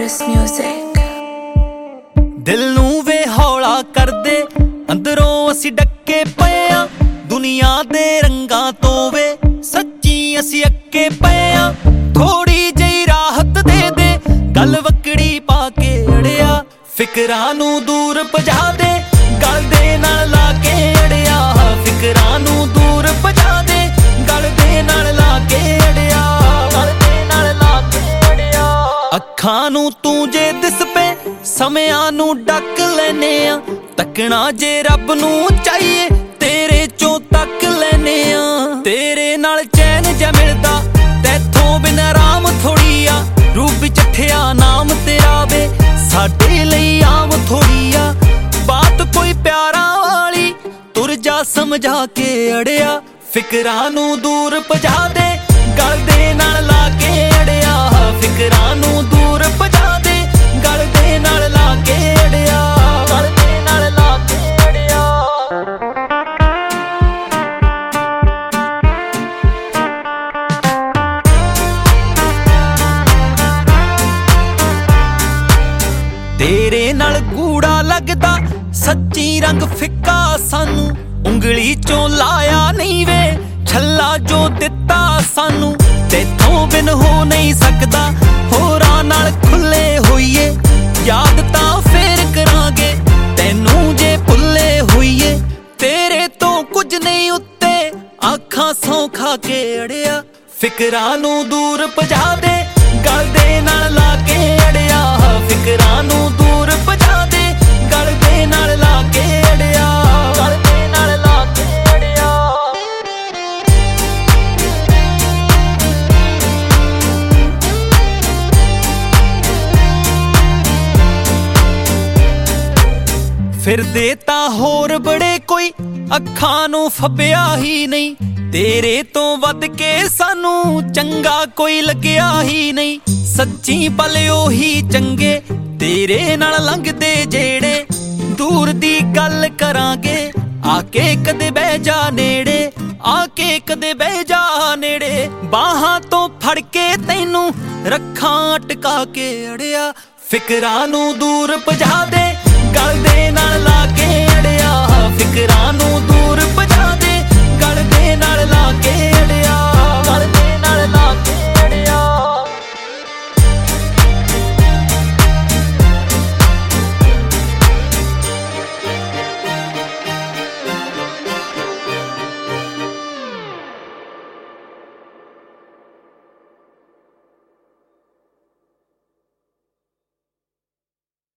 Paris music। दिल नू वे हौला कर दे अंदरों असी डके पए आ दुनिया दे रंगां तो वे सच्ची असी अके पए आ थोड़ी जही राहत दे दे गल वकड़ी पा के अड़िया फिकरां नू दूर भजा दे गल दे नाल ला के अड़िया फिकरां नू दूर भजा दे गल दे नाल ला के अड़िया गल दे नाल ला के अड़िया अखां नू तू जे दिस पे ਸਮਿਆਂ ਨੂੰ ਡੱਕ ਲੈਨੇ ਆ ਤੱਕਣਾ ਜੇ ਰੱਬ ਨੂੰ ਚਾਹੀਏ ਤੇਰੇ ਚੋਂ ਤੱਕ ਲੈਨੇ ਆ ਤੇਰੇ ਨਾਲ ਚੈਨ ਜਿਹਾ ਮਿਲਦਾ ਤੈਥੋਂ ਬਿਨ ਆਰਾਮ ਥੋੜੀ ਆ ਰੂਪ ਚੱਠਿਆ ਨਾਮ ਤੇਰਾ ਵੇ ਸਾਡੇ ਲਈ ਆਮ ਥੋੜੀ ਆ ਬਾਤ ਕੋਈ ਪਿਆਰਾਂ ਵਾਲੀ ਤੁਰ ਜਾ ਸਮਝਾ ਕੇ ਅੜਿਆ ਫਿਕਰਾਂ ਨੂੰ ਦੂਰ ਭਜਾ ਦੇ ਗਲ ਦੇ ਨਾਲ ਲਾ ਕੇ ਅੜਿਆ ਫਿਕਰਾਂ ਨੂੰ ਦੂਰ ਭਜਾ ਦੇ गल दे नाल ला के अड़िया गल दे नाल ला के अड़िया तेरे नाल कूड़ा लगदा सच्ची रंग फिक्का सानू उंगली चों लाया नहीं वे छल्ला जो दिता सानू तेथों बिन हो नहीं सकदा होरां नाल खुले होइए याद तां फेर करांगे तैनू जे भुल्ले होइए तेरे तो कुछ नहीं उत्ते आखां सौ खा के अड़िया फिकरां नू दूर भजा दे गल दे नाल ला के अड़िया फिकरां नू दूर भजा दे गल दे नाल ला के अड़िया गल दे नाल ला के अड़िया फिरदे तां होर बड़े कोई अखां नू फब्बिया ही नहीं तेरे तो वध के सानू चंगा कोई लग्या ही नहीं सच्ची पल ओही चंगे तेरे नाल लंघदे जेड़े दूर दी गल करांगे आके कदे बह जा नेड़े आके कदे बह जा नेड़े बाहां तो फड़ के तैनू रखां अटका के अड़िया फिकरां नू दूर भजा दे गल दे नाल ला के अड़िया फिकरां नू